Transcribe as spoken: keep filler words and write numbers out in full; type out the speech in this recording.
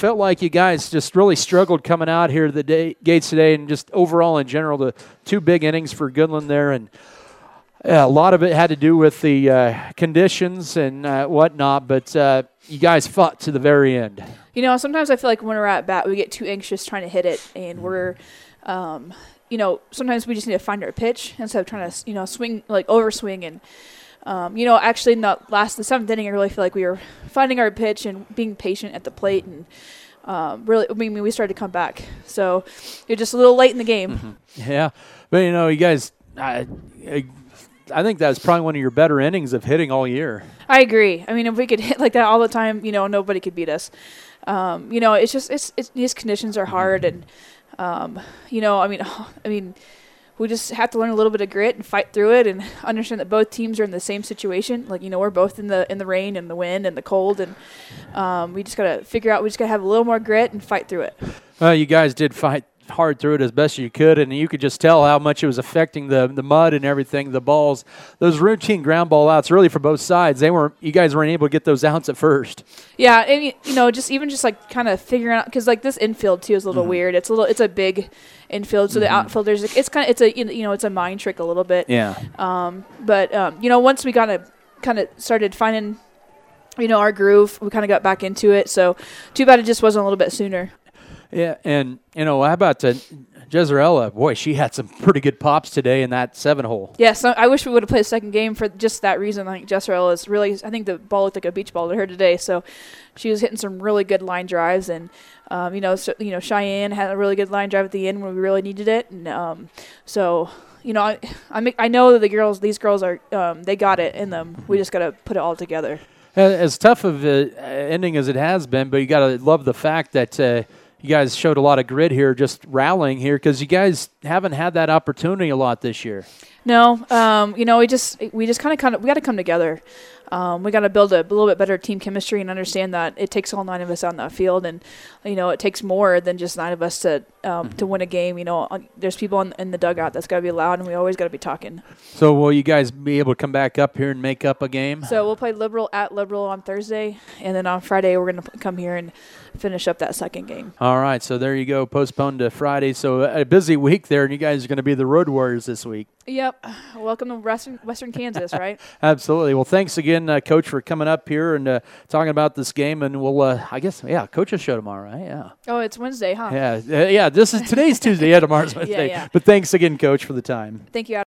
felt like you guys just really struggled coming out here to the day, gates today, and just overall in general, the two big innings for Goodland there, and yeah, a lot of it had to do with the uh, conditions and uh, whatnot, but uh, you guys fought to the very end. You know, sometimes I feel like when we're at bat, we get too anxious trying to hit it, and we're, um, you know, sometimes we just need to find our pitch instead of trying to, you know, swing, like overswing. And, um, you know, actually in the last, the seventh inning, I really feel like we were finding our pitch and being patient at the plate, and um, really, I mean, we started to come back. So you're just a little late in the game. Mm-hmm. Yeah, but, you know, you guys, I, I I think that was probably one of your better innings of hitting all year. I agree. I mean, if we could hit like that all the time, you know, nobody could beat us. Um, you know, it's just it's, it's these conditions are hard, and um, you know, I mean, I mean, we just have to learn a little bit of grit and fight through it, and understand that both teams are in the same situation. Like, you know, we're both in the in the rain and the wind and the cold, and um, we just gotta figure out. We just gotta have a little more grit and fight through it. Well, you guys did fight hard through it as best you could, and you could just tell how much it was affecting the the mud and everything, the balls. Those routine ground ball outs, really for both sides, they weren't. You guys weren't able to get those outs at first. Yeah, and you know, just even just like kind of figuring out, because like this infield too is a little mm-hmm. weird. It's a little, it's a big infield, so mm-hmm. the outfielders, it's kind of, it's a you know, it's a mind trick a little bit. Yeah. Um, but um, you know, once we kind of kind of started finding, you know, our groove, we kind of got back into it. So too bad it just wasn't a little bit sooner. Yeah, and, you know, how about uh, Jezreela? Boy, she had some pretty good pops today in that seven hole. Yeah, so I wish we would have played a second game for just that reason. I think Jezreela is really, I think the ball looked like a beach ball to her today. So she was hitting some really good line drives. And, um, you know, so, you know, Cheyenne had a really good line drive at the end when we really needed it. And um, so, you know, I I, make, I know that the girls, these girls are, um, they got it in them. We just got to put it all together. As tough of an ending as it has been, but you got to love the fact that uh, you guys showed a lot of grit here, just rallying here, because you guys haven't had that opportunity a lot this year. No, um, you know, we just we just kind of kind of we got to come together. Um, we got to build a, a little bit better team chemistry and understand that it takes all nine of us on that field, and you know, it takes more than just nine of us to um, mm-hmm. to win a game. You know, there's people in, in the dugout that's got to be loud, and we always got to be talking. So, will you guys be able to come back up here and make up a game? So we'll play Liberal at Liberal on Thursday, and then on Friday we're going to come here and finish up that second game. All right, so there you go, postponed to Friday. So a busy week there, and you guys are going to be the Road Warriors this week. Yep. Welcome to Western, Western Kansas, right? Absolutely. Well, thanks again, uh, Coach, for coming up here and uh, talking about this game. And we'll, uh, I guess, yeah, Coach's show tomorrow, right? Yeah. Oh, it's Wednesday, huh? Yeah, uh, yeah. This is today's Tuesday. Yeah, tomorrow's Wednesday. yeah, yeah. But thanks again, Coach, for the time. Thank you, Adam.